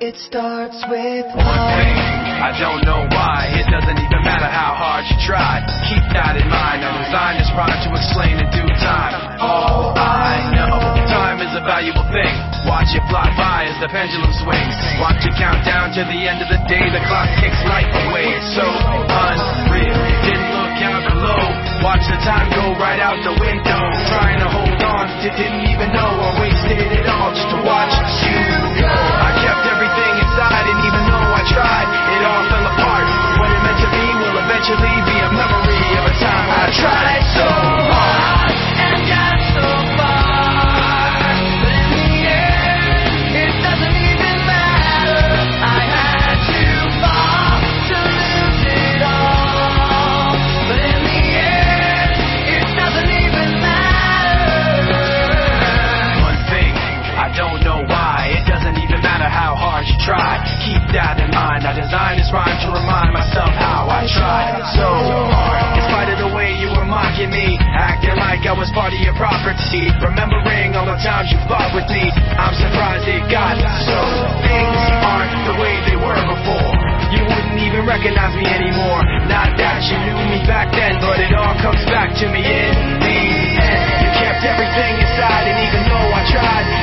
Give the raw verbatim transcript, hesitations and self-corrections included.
It starts with one thing, I don't know why. It doesn't even matter how hard you try. Keep that in mind. I designed this rhyme to explain in due time. All I know, time is a valuable thing. Watch it fly by as the pendulum swings. Watch it count down to the end of the day. The clock kicks life away. It's so unreal. Didn't look out below. Watch the time go right out the window. Trying to hold on, didn't even know I wasted it all just to watch you go. I kept everything inside, and even though I tried, it all fell apart. What it meant to be will eventually be a memory of a time I tried so hard and got so far. But in the end, it doesn't even matter. I had to fall to lose it all. But in the end, it doesn't even matter. One thing, I don't know why. It doesn't even matter how hard you try. Keep that in mind. I designed this rhyme to remind myself how I tried so hard. In spite of the way you were mocking me, acting like I was part of your property, remembering all the times you fought with me, I'm surprised it got so. Things aren't the way they were before. You wouldn't even recognize me anymore. Not that you knew me back then, but it all comes back to me in the end. You kept everything inside, and even though I tried,